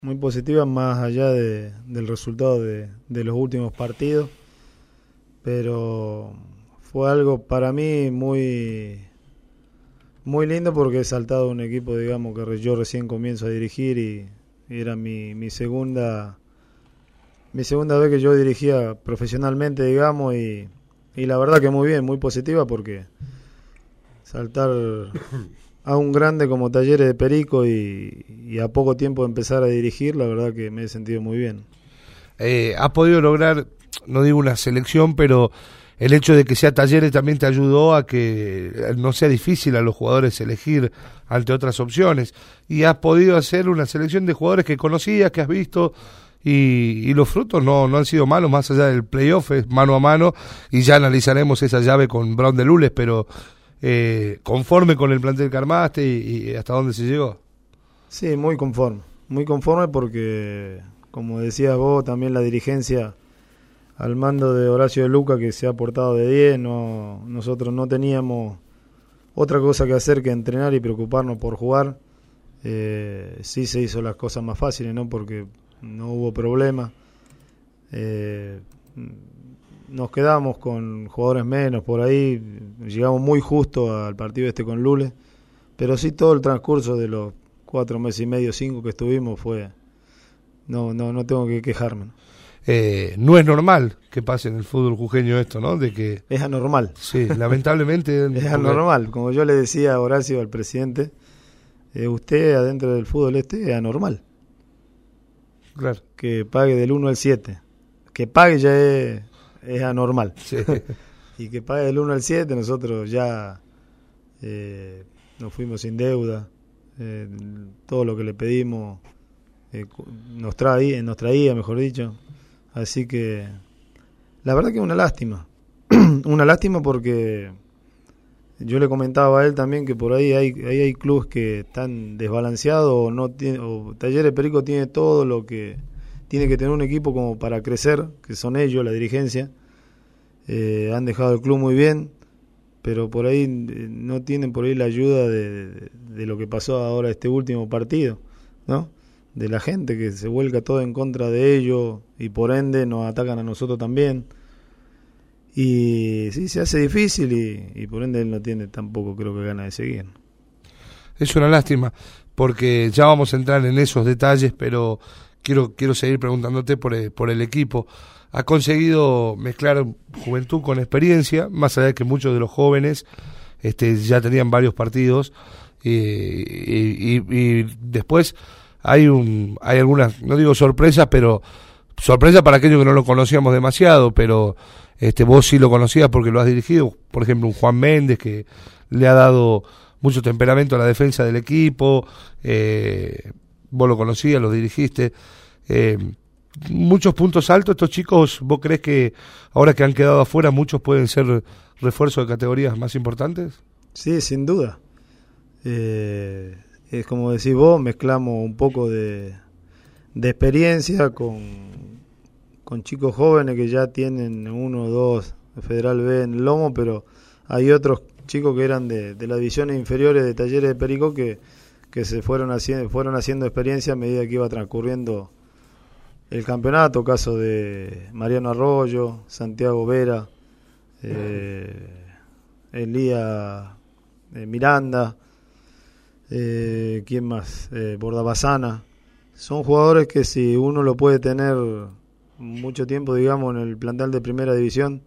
muy positiva más allá del resultado de los últimos partidos, pero fue algo para mí muy lindo porque he saltado un equipo, digamos, que yo recién comienzo a dirigir y era mi segunda vez que yo dirigía profesionalmente, digamos, y la verdad que muy bien, muy positiva porque saltar a un grande como Talleres de Perico y a poco tiempo empezar a dirigir, la verdad que me he sentido muy bien. Has podido lograr, no digo una selección, pero el hecho de que sea Talleres también te ayudó a que no sea difícil a los jugadores elegir ante otras opciones, y has podido hacer una selección de jugadores que conocías, que has visto, y los frutos no han sido malos, más allá del playoff, es mano a mano, y ya analizaremos esa llave con Brown de Lules, pero conforme con el plantel que armaste y hasta dónde se llegó. Sí, muy conforme porque, como decías vos, también la dirigencia al mando de Horacio de Luca, que se ha portado de 10, nosotros no teníamos otra cosa que hacer que entrenar y preocuparnos por jugar. Sí se hizo las cosas más fáciles, ¿no? Porque no hubo problema. Nos quedamos con jugadores menos por ahí, llegamos muy justo al partido con Lules, pero sí todo el transcurso de los 4 meses y medio, 5 que estuvimos no tengo que quejarme. No es normal que pase en el fútbol jujeño esto, ¿no? De que es anormal. Sí, lamentablemente. Es anormal, como yo le decía a Horacio, al presidente, usted adentro del fútbol es anormal. Claro. Que pague del 1 al 7. Que pague ya es anormal. Sí. Y que pague del 1 al 7, nosotros ya nos fuimos sin deuda. Todo lo que le pedimos nos traía, mejor dicho. Así que la verdad que es una lástima. Una lástima porque yo le comentaba a él también que por ahí hay clubes que están desbalanceados o Talleres de Perico tiene todo lo que tiene que tener un equipo como para crecer, que son ellos, la dirigencia. Han dejado el club muy bien, pero por ahí no tienen por ahí la ayuda de lo que pasó ahora este último partido, ¿no? De la gente que se vuelca todo en contra de ellos y por ende nos atacan a nosotros también. Y sí, se hace difícil y por ende él no tiene tampoco, creo que, ganas de seguir. Es una lástima, porque ya vamos a entrar en esos detalles, pero quiero seguir preguntándote por el equipo. Ha conseguido mezclar juventud con experiencia, más allá de que muchos de los jóvenes ya tenían varios partidos, y después hay algunas, no digo sorpresas, pero sorpresa para aquellos que no lo conocíamos demasiado, pero vos sí lo conocías porque lo has dirigido. Por ejemplo, un Juan Méndez que le ha dado mucho temperamento a la defensa del equipo. Vos lo conocías, lo dirigiste. Muchos puntos altos. Estos chicos, ¿vos crees que ahora que han quedado afuera muchos pueden ser refuerzos de categorías más importantes? Sí, sin duda. Es como decís vos, mezclamos un poco de experiencia con chicos jóvenes que ya tienen 1 o 2 Federal B en el lomo, pero hay otros chicos que eran de las divisiones inferiores de Talleres de Perico que se fueron haciendo experiencia a medida que iba transcurriendo el campeonato, caso de Mariano Arroyo, Santiago Vera, Elías Miranda, ¿quién más? Bordabazana. Son jugadores que si uno lo puede tener mucho tiempo, digamos, en el plantel de primera división,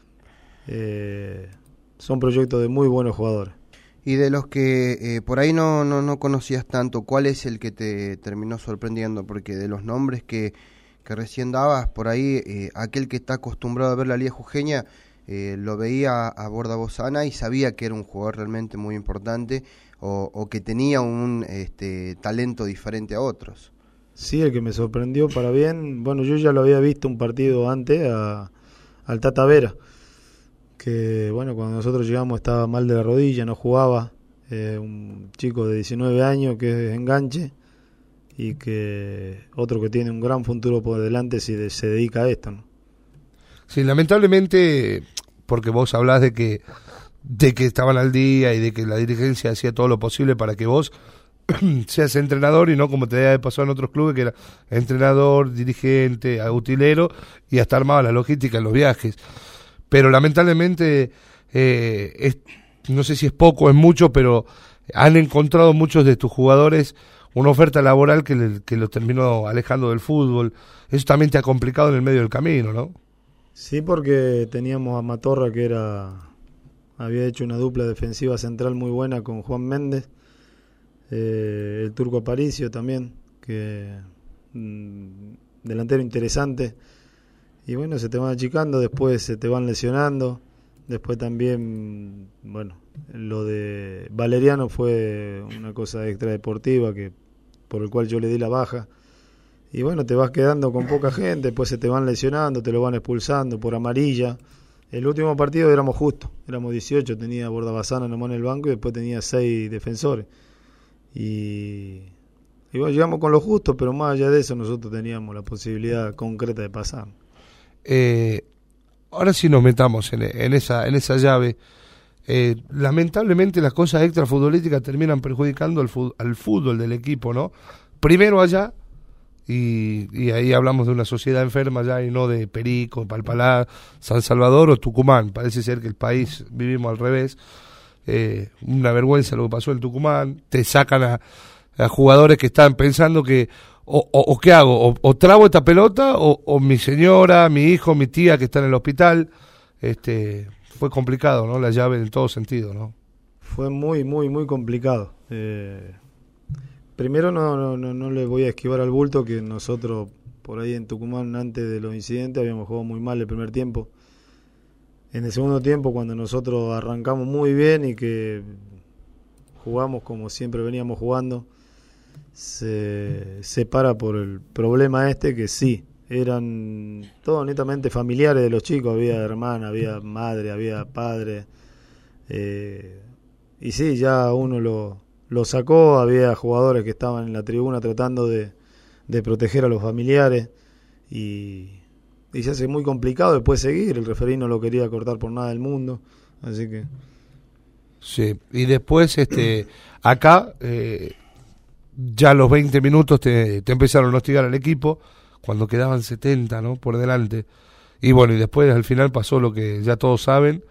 son proyectos de muy buenos jugadores. Y de los que por ahí no conocías tanto, ¿cuál es el que te terminó sorprendiendo? Porque de los nombres que recién dabas, por ahí aquel que está acostumbrado a ver la Liga Jujeña lo veía a Bordabozana y sabía que era un jugador realmente muy importante o que tenía un talento diferente a otros. Sí, el que me sorprendió para bien, bueno, yo ya lo había visto un partido antes al Tata Vera, que bueno, cuando nosotros llegamos estaba mal de la rodilla, no jugaba, un chico de 19 años que es enganche y que otro que tiene un gran futuro por delante si se dedica a esto, ¿no? Sí, lamentablemente, porque vos hablás de que estaban al día y de que la dirigencia hacía todo lo posible para que vos seas entrenador y no como te debe pasar en otros clubes, que era entrenador, dirigente, utilero y hasta armaba la logística en los viajes. Pero lamentablemente, no sé si es poco o es mucho, pero han encontrado muchos de tus jugadores una oferta laboral que los terminó alejando del fútbol. Eso también te ha complicado en el medio del camino, ¿no? Sí, porque teníamos a Matorra, que había hecho una dupla defensiva central muy buena con Juan Méndez, el Turco Aparicio también, que delantero interesante. Y bueno, se te van achicando, después se te van lesionando. Después también, bueno, lo de Valeriano fue una cosa extradeportiva por el cual yo le di la baja. Y bueno, te vas quedando con poca gente, después se te van lesionando, te lo van expulsando por amarilla. El último partido éramos justos, éramos 18, tenía Bordabazana nomás en el banco y después tenía 6 defensores. Y bueno, llegamos con lo justo, pero más allá de eso nosotros teníamos la posibilidad concreta de pasar. Ahora sí nos metamos en esa llave. Lamentablemente las cosas extrafutbolísticas terminan perjudicando al fútbol del equipo, ¿no? Primero allá, y ahí hablamos de una sociedad enferma ya y no de Perico, Palpalá, San Salvador o Tucumán. Parece ser que el país vivimos al revés. Una vergüenza lo que pasó en Tucumán. Te sacan a jugadores que están pensando que o ¿qué hago? O trago esta pelota o mi señora, mi hijo, mi tía que está en el hospital. Fue complicado, ¿no? La llave en todo sentido, ¿no? Fue muy, muy, muy complicado. Primero no le voy a esquivar al bulto que nosotros por ahí en Tucumán antes de los incidentes habíamos jugado muy mal el primer tiempo. En el segundo tiempo, cuando nosotros arrancamos muy bien y que jugamos como siempre veníamos jugando, se para por el problema que sí, eran todos netamente familiares de los chicos, había hermana, había madre, había padre, y sí, ya uno lo sacó, había jugadores que estaban en la tribuna tratando de proteger a los familiares y se hace muy complicado después seguir, el referí no lo quería cortar por nada del mundo, así que... Sí, y después acá ya a los 20 minutos te empezaron a hostigar al equipo cuando quedaban 70, ¿no? Por delante. Y bueno, y después al final pasó lo que ya todos saben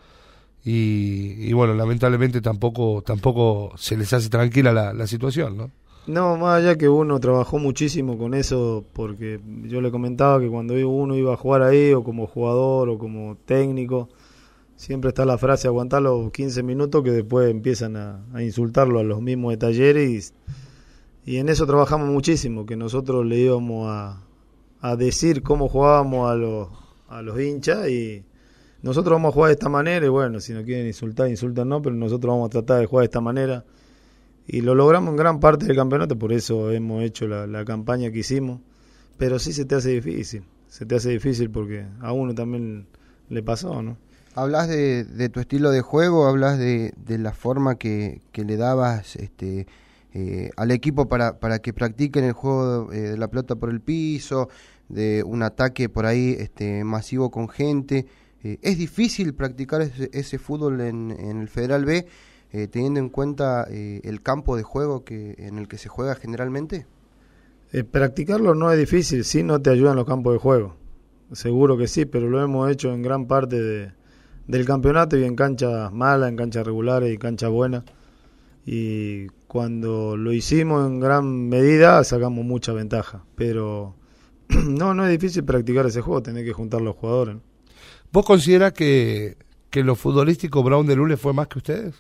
y bueno, lamentablemente tampoco se les hace tranquila la situación, ¿no? No, más allá que uno trabajó muchísimo con eso, porque yo le comentaba que cuando uno iba a jugar ahí, o como jugador, o como técnico, siempre está la frase, aguantar los 15 minutos, que después empiezan a insultarlo a los mismos de Talleres, y en eso trabajamos muchísimo, que nosotros le íbamos a decir cómo jugábamos a los hinchas, y nosotros vamos a jugar de esta manera, y bueno, si no quieren insultar, insultan no, pero nosotros vamos a tratar de jugar de esta manera. Y lo logramos en gran parte del campeonato, por eso hemos hecho la campaña que hicimos. Pero sí se te hace difícil porque a uno también le pasó, ¿no? Hablas de tu estilo de juego, hablas de la forma que le dabas al equipo para que practiquen el juego de la pelota por el piso, de un ataque por ahí masivo con gente. ¿Es difícil practicar ese fútbol en el Federal B? Teniendo en cuenta el campo de juego en el que se juega generalmente. Practicarlo no es difícil, sí no te ayudan los campos de juego, seguro que sí, pero lo hemos hecho en gran parte del campeonato y en canchas malas, en canchas regulares y canchas buenas, y cuando lo hicimos en gran medida sacamos mucha ventaja, pero no es difícil practicar ese juego, tenés que juntar los jugadores. ¿Vos considerás que lo futbolístico Brown de Lule fue más que ustedes?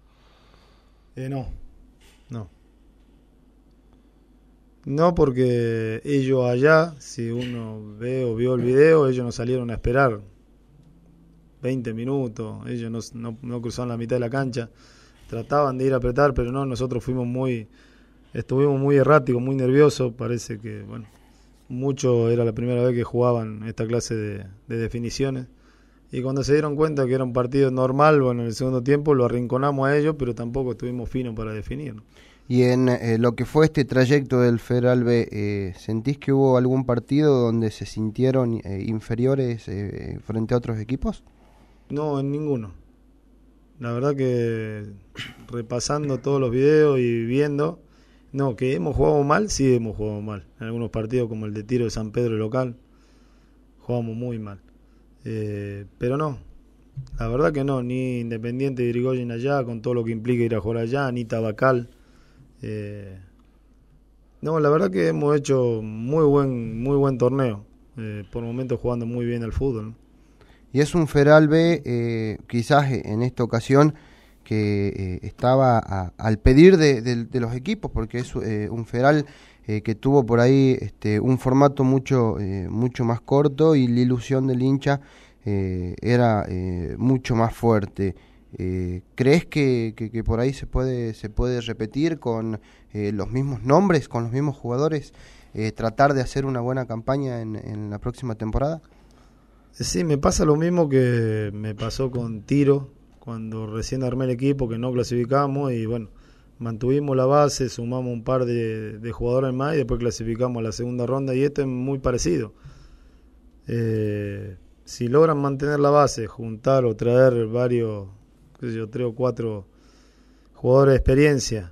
No, porque ellos allá, si uno ve o vio el video, ellos no salieron a esperar 20 minutos, ellos no cruzaron la mitad de la cancha, trataban de ir a apretar, pero no, nosotros estuvimos muy erráticos, muy nerviosos, parece que, bueno, mucho era la primera vez que jugaban esta clase de definiciones. Y cuando se dieron cuenta que era un partido normal, bueno, en el segundo tiempo lo arrinconamos a ellos, pero tampoco estuvimos finos para definir. Y en lo que fue este trayecto del Federal B, ¿sentís que hubo algún partido donde se sintieron inferiores frente a otros equipos? No, en ninguno. La verdad que repasando todos los videos y viendo, No, que hemos jugado mal, sí hemos jugado mal. En algunos partidos como el de Tiro de San Pedro local, jugamos muy mal. Pero no, la verdad que no, ni Independiente de Irigoyen allá, con todo lo que implica ir a jugar allá, ni Tabacal. No, la verdad que hemos hecho muy buen torneo. Por momentos jugando muy bien al fútbol, ¿no? Y es un Feral B, quizás en esta ocasión, que estaba al pedir de los equipos, porque es un Feral que tuvo por ahí un formato mucho más corto, y la ilusión del hincha era mucho más fuerte. ¿Crees que por ahí se puede repetir con los mismos nombres, con los mismos jugadores, tratar de hacer una buena campaña en la próxima temporada? Sí, me pasa lo mismo que me pasó con Tiro, cuando recién armé el equipo, que no clasificamos y bueno, mantuvimos la base, sumamos un par de jugadores más y después clasificamos a la segunda ronda, y esto es muy parecido. Si logran mantener la base, juntar o traer varios, qué sé yo, 3 o 4 jugadores de experiencia,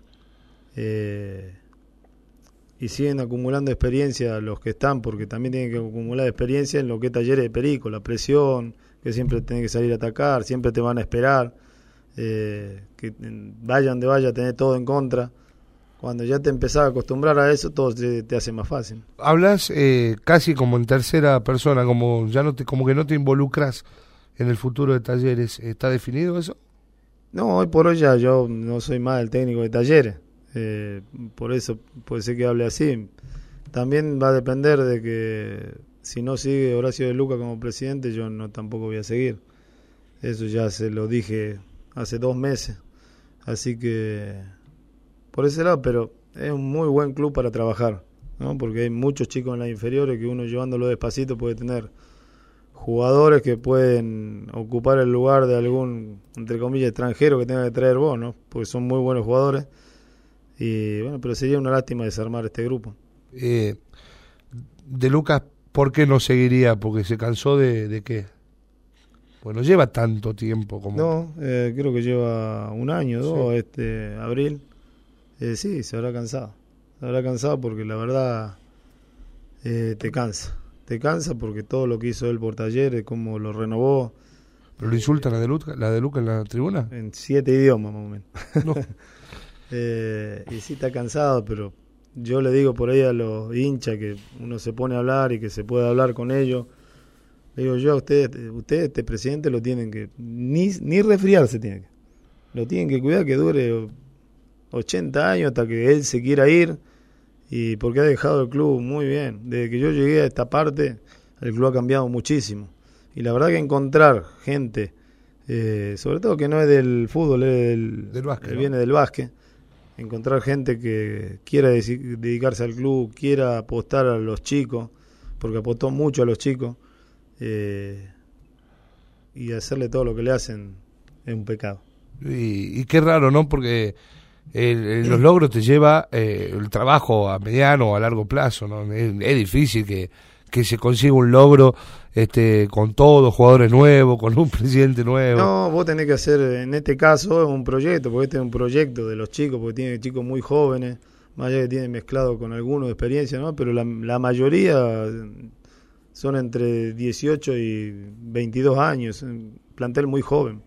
y siguen acumulando experiencia los que están, porque también tienen que acumular experiencia en lo que es Talleres de Perico, la presión, que siempre tienen que salir a atacar, siempre te van a esperar, que vaya donde vaya, tener todo en contra. Cuando ya te empezás a acostumbrar a eso, todo te hace más fácil. Hablas casi como en tercera persona, como como que no te involucras en el futuro de Talleres. ¿Está definido eso? No, hoy por hoy ya yo no soy más el técnico de Talleres. Por eso puede ser que hable así. También va a depender de que si no sigue Horacio de Luca como presidente, yo no tampoco voy a seguir. Eso ya se lo dije hace 2 meses. Así que por ese lado, pero es un muy buen club para trabajar, ¿no? Porque hay muchos chicos en las inferiores que uno llevándolo despacito puede tener jugadores que pueden ocupar el lugar de algún, entre comillas, extranjero que tenga que traer vos, ¿no? Porque son muy buenos jugadores. Y bueno, pero sería una lástima desarmar este grupo. De Lucas, ¿por qué no seguiría? ¿Porque se cansó de qué? Bueno, lleva tanto tiempo como... No, creo que lleva 1 año, 2, Sí. Abril. Sí, se habrá cansado. Se habrá cansado porque la verdad te cansa. Te cansa porque todo lo que hizo él por Talleres, cómo lo renovó. ¿Pero le insultan la de Lucas en la tribuna? En 7 idiomas más o menos. No. Y sí está cansado, pero yo le digo por ahí a los hinchas que uno se pone a hablar y que se puede hablar con ellos. Le digo yo a ustedes, este presidente lo tienen que, ni resfriarse tiene que. Lo tienen que cuidar que dure 80 años hasta que él se quiera ir, y porque ha dejado el club muy bien. Desde que yo llegué a esta parte, el club ha cambiado muchísimo. Y la verdad que encontrar gente, sobre todo que no es del fútbol, es Del básquet, ¿no? viene del básquet, encontrar gente que quiera dedicarse al club, quiera apostar a los chicos, porque apostó mucho a los chicos, y hacerle todo lo que le hacen es un pecado. Y qué raro, ¿no? Porque los logros te lleva el trabajo a mediano o a largo plazo, ¿no? Es difícil que se consiga un logro con todos jugadores nuevos, con un presidente nuevo. No, vos tenés que hacer, en este caso, un proyecto, porque este es un proyecto de los chicos, porque tiene chicos muy jóvenes, más allá que tienen mezclado con algunos de experiencia, ¿no? Pero la mayoría son entre 18 y 22 años, un plantel muy joven.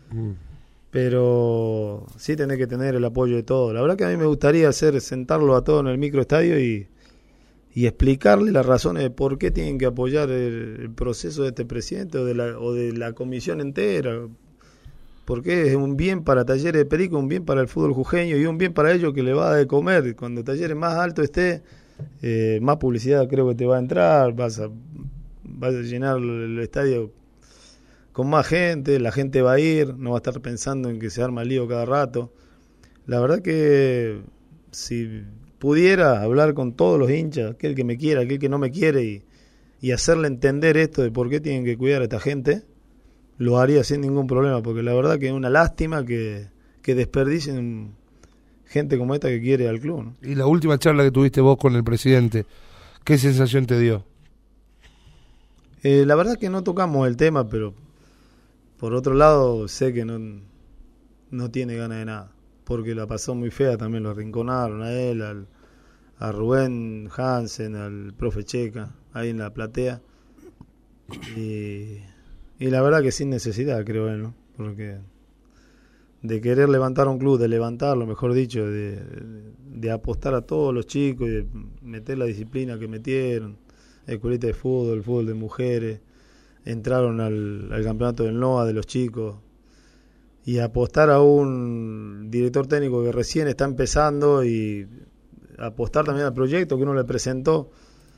Pero sí tenés que tener el apoyo de todos. La verdad que a mí me gustaría sentarlo a todos en el microestadio y explicarle las razones de por qué tienen que apoyar el proceso de este presidente o de la comisión entera. Porque es un bien para Talleres de Perico, un bien para el fútbol jujeño y un bien para ellos que le va a dar de comer. Cuando Talleres más alto esté, más publicidad creo que te va a entrar, vas a llenar el estadio con más gente, la gente va a ir, no va a estar pensando en que se arma lío cada rato. La verdad que si pudiera hablar con todos los hinchas, aquel que me quiera, aquel que no me quiere, y hacerle entender esto de por qué tienen que cuidar a esta gente, lo haría sin ningún problema, porque la verdad que es una lástima que desperdicien gente como esta que quiere al club, ¿no? Y la última charla que tuviste vos con el presidente, ¿qué sensación te dio? La verdad que no tocamos el tema, pero por otro lado sé que no tiene ganas de nada. porque la pasó muy fea, también lo arrinconaron a él, a Rubén Hansen, al profe Checa, ahí en la platea. Y la verdad que sin necesidad, creo él, ¿no? Porque de querer levantar un club, de levantarlo, mejor dicho, de apostar a todos los chicos, y de meter la disciplina que metieron, escuelita de fútbol de mujeres, entraron al campeonato del NOA de los chicos, y apostar a un director técnico que recién está empezando, y apostar también al proyecto que uno le presentó,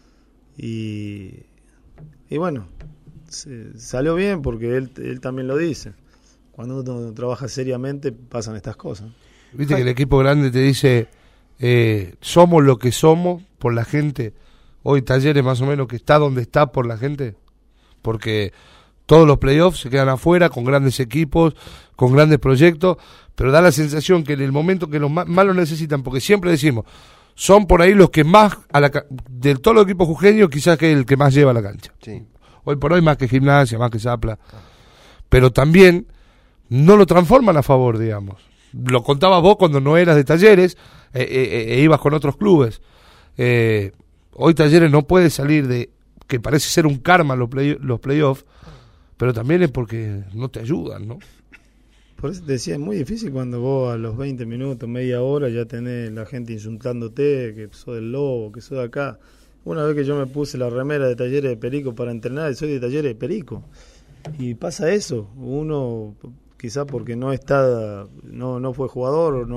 y bueno, salió bien porque él también lo dice. Cuando uno trabaja seriamente pasan estas cosas. Viste que el equipo grande te dice, somos lo que somos por la gente. Hoy Talleres más o menos que está donde está por la gente, porque todos los playoffs se quedan afuera con grandes equipos, con grandes proyectos, pero da la sensación que en el momento que los más lo necesitan, porque siempre decimos, son por ahí los que más, de todos los equipos jujeños, quizás que el que más lleva a la cancha. Sí. Hoy por hoy más que Gimnasia, más que Zapla, pero también no lo transforman a favor, digamos. Lo contabas vos cuando no eras de Talleres e ibas con otros clubes. Hoy Talleres no puede salir de, que parece ser un karma los playoffs, pero también es porque no te ayudan, ¿no? Por eso te decía, es muy difícil cuando vos a los 20 minutos, media hora, ya tenés la gente insultándote, que sos del Lobo, que sos de acá. Una vez que yo me puse la remera de Talleres de Perico para entrenar, soy de Talleres de Perico. Y pasa eso, uno quizás porque no fue jugador,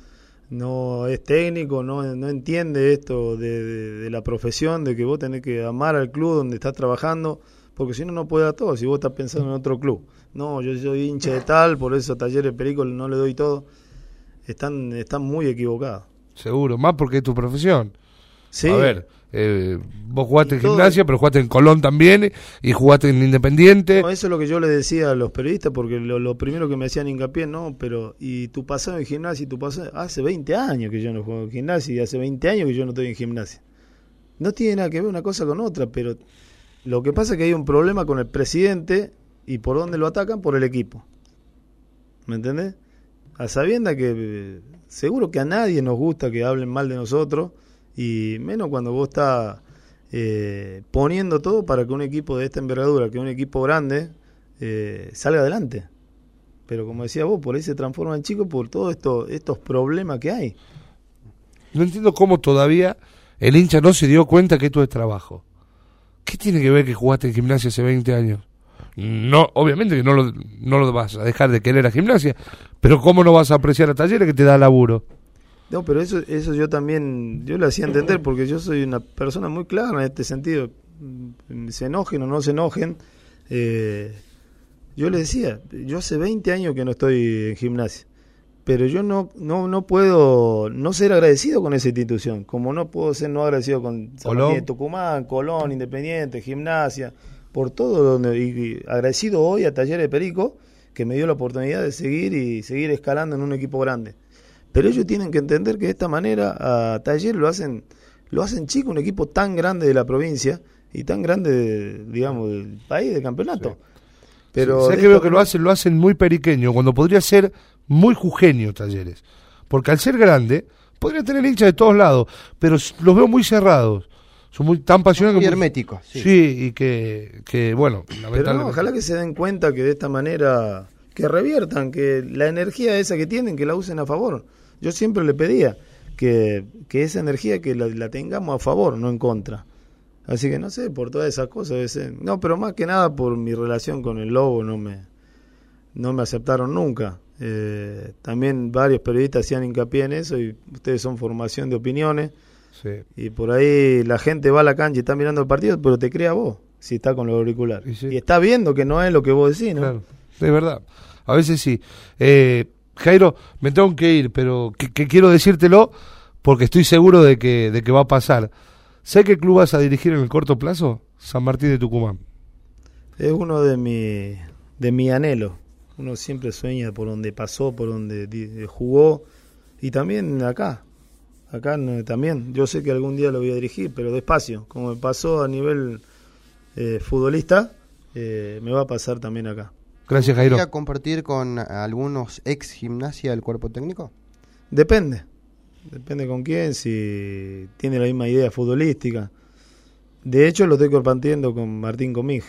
no es técnico, no entiende esto de la profesión, de que vos tenés que amar al club donde estás trabajando, porque si no, no puede dar todo, si vos estás pensando en otro club. No, yo soy hincha de tal, por eso a Talleres Perico no le doy todo. Están muy equivocados. Seguro, más porque es tu profesión. Sí. A ver, vos jugaste en Gimnasia, pero jugaste en Colón también y jugaste en Independiente. No, eso es lo que yo le decía a los periodistas, porque lo primero que me hacían hincapié, no, pero y tu pasado en Gimnasia, hace 20 años que yo no juego en Gimnasia y hace 20 años que yo no estoy en Gimnasia. No tiene nada que ver una cosa con otra, pero lo que pasa es que hay un problema con el presidente y por dónde lo atacan, por el equipo. ¿Me entendés? A sabiendas que seguro que a nadie nos gusta que hablen mal de nosotros, y menos cuando vos estás poniendo todo para que un equipo de esta envergadura, que es un equipo grande, salga adelante. Pero como decía vos, por ahí se transforma en chico por todos estos problemas que hay. No entiendo cómo todavía el hincha no se dio cuenta que esto es trabajo. ¿Qué tiene que ver que jugaste en Gimnasia hace 20 años? No, obviamente que no lo vas a dejar de querer a Gimnasia, pero ¿cómo no vas a apreciar a Talleres que te da laburo? No, pero eso yo también, yo le hacía entender, porque yo soy una persona muy clara en este sentido. Se enojen o no se enojen, yo le decía, yo hace 20 años que no estoy en Gimnasia, pero yo no puedo no ser agradecido con esa institución, como no puedo ser no agradecido con San Martín de Tucumán, Colón, Independiente, Gimnasia, por todo, y agradecido hoy a Talleres de Perico, que me dio la oportunidad de seguir escalando en un equipo grande. Pero ellos tienen que entender que de esta manera a Talleres lo hacen chico, un equipo tan grande de la provincia y tan grande, digamos, del país, del campeonato. Sí. Pero sí, sé que veo que lo hacen muy periqueño, cuando podría ser muy jujeño Talleres. Porque al ser grande, podría tener hinchas de todos lados, pero los veo muy cerrados. Son tan pasionales. Muy herméticos. Sí, y que bueno, lamentablemente. Pero no, ojalá que se den cuenta que de esta manera, que reviertan, que la energía esa que tienen, que la usen a favor. Yo siempre le pedía que esa energía que la tengamos a favor, no en contra. Así que no sé, por todas esas cosas. No, pero más que nada por mi relación con el Lobo, no me aceptaron nunca. También varios periodistas hacían hincapié en eso, y ustedes son formación de opiniones. Sí. Y por ahí la gente va a la cancha y está mirando el partido, pero te cree a vos, si está con los auriculares. Sí. Y está viendo que no es lo que vos decís, ¿no? Claro, es verdad. A veces sí. Jairo, me tengo que ir, pero que quiero decírtelo porque estoy seguro de que va a pasar. ¿Sé qué club vas a dirigir en el corto plazo? San Martín de Tucumán. Es uno de mi anhelo. Uno siempre sueña por donde pasó, por donde jugó, y también acá también. Yo sé que algún día lo voy a dirigir, pero despacio. Como me pasó a nivel futbolista, me va a pasar también acá. Gracias, Jairo. ¿Quería compartir con algunos ex Gimnasia del cuerpo técnico? Depende con quién, si tiene la misma idea futbolística. De hecho, lo estoy compartiendo con Martín Comig.